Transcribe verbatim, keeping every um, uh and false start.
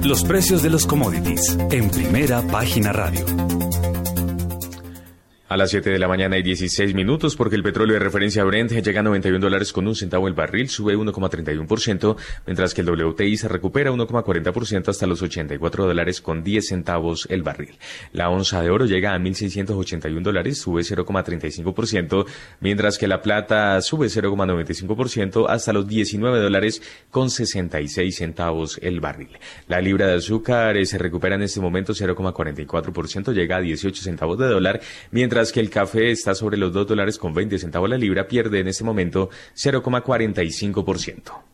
Los precios de los commodities en Primera Página Radio. A las siete de la mañana y dieciséis minutos, porque el petróleo de referencia Brent llega a noventa y un dólares con un centavo el barril, sube uno coma treinta y uno por ciento, mientras que el W T I se recupera uno coma cuarenta por ciento hasta los ochenta y cuatro dólares con diez centavos el barril. La onza de oro llega a mil seiscientos ochenta y un dólares, sube cero coma treinta y cinco por ciento, mientras que la plata sube cero coma noventa y cinco por ciento hasta los diecinueve dólares con sesenta y seis centavos el barril. La libra de azúcar se recupera en este momento cero coma cuarenta y cuatro por ciento, llega a dieciocho centavos de dólar, mientras que el café está sobre los dos dólares con veinte centavos la libra, pierde en este momento cero coma cuarenta y cinco por ciento.